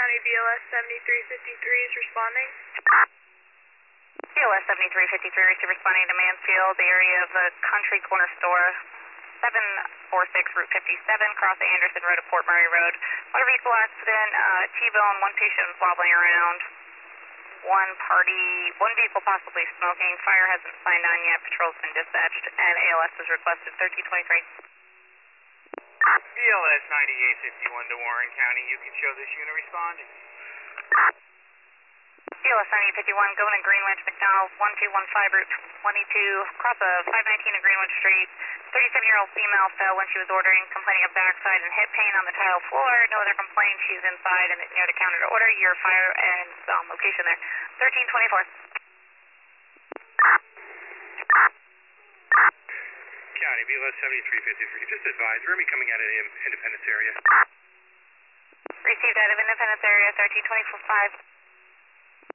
County BLS 7353 is responding. BLS 7353 is responding to Mansfield, the area of the Country Corner Store, 746 Route 57, across Anderson Road to Port Murray Road. Motor vehicle accident, T-bone, one patient was wobbling around. One vehicle possibly smoking. Fire hasn't signed on yet. Patrol's been dispatched, and ALS is requested 1323. BLS 9851 to Warren County. You can show this unit responding. BLS 9851, going to Greenwich, McDonald, 1215 Route 22, across a 519 of Greenwich Street. 37-year-old female fell when she was ordering, complaining of backside and hip pain on the tile floor. No other complaint. She's inside and near the counter to order. Your fire and location there. 1324. County BLS 7353. Just advise, Remy coming out of the Independence area. Received out of Independence area, 1324-5.